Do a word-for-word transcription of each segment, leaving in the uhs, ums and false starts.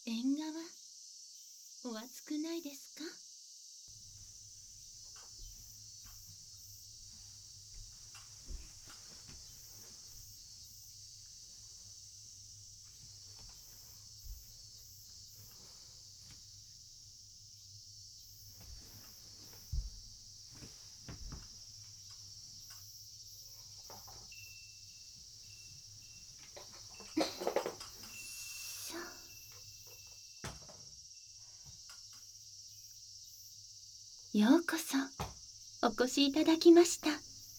縁側、お暑くないですか？ようこそお越しいただきました。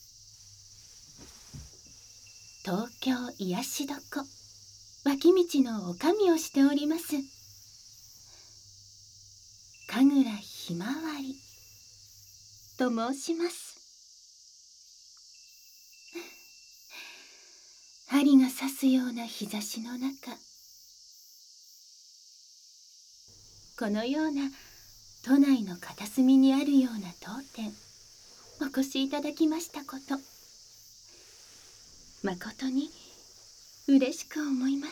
東京癒し床脇道の女将をしております神楽ひまわりと申します。針が刺すような日差しの中、このような都内の片隅にあるような当店お越しいただきましたこと、誠に嬉しく思います。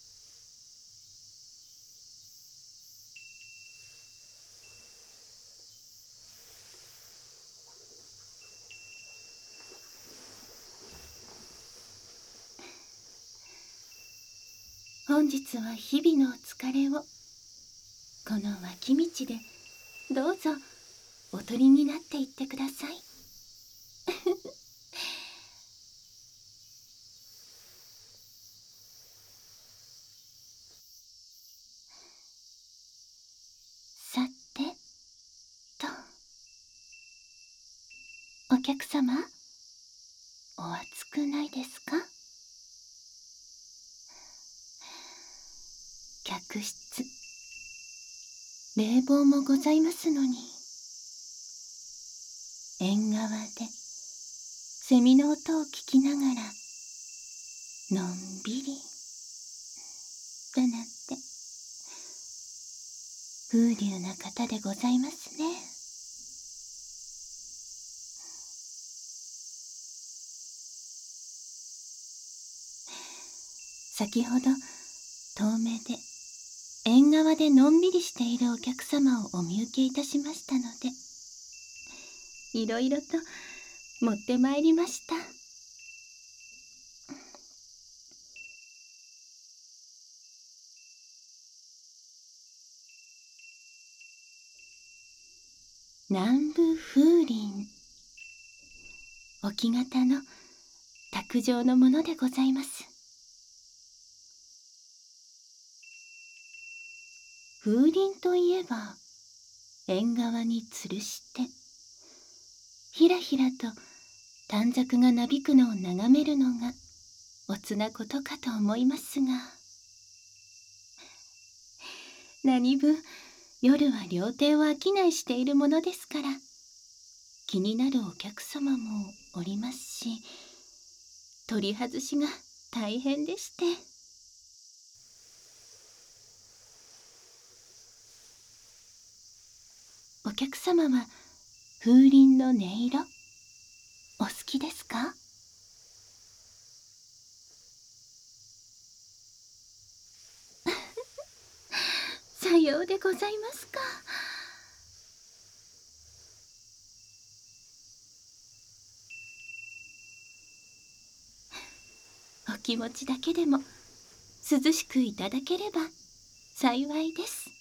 本日は日々のお疲れをこの脇道でどうぞおとりになっていってください。さてと、お客様、お暑くないですか？客室、冷房もございますのに、縁側でセミの音を聞きながらのんびりだなんて風流な方でございますね。先ほど遠目で縁側でのんびりしているお客様をお見受けいたしましたので、いろいろと持ってまいりました。南部風鈴、置き型の卓上のものでございます。風鈴といえば縁側に吊るしてひらひらと短冊がなびくのを眺めるのがおつなことかと思いますが、何分夜は料亭を商いしているものですから、気になるお客様もおりますし、取り外しが大変でして。お客様は風鈴の音色お好きですか？さようでございますか。お気持ちだけでも涼しくいただければ幸いです。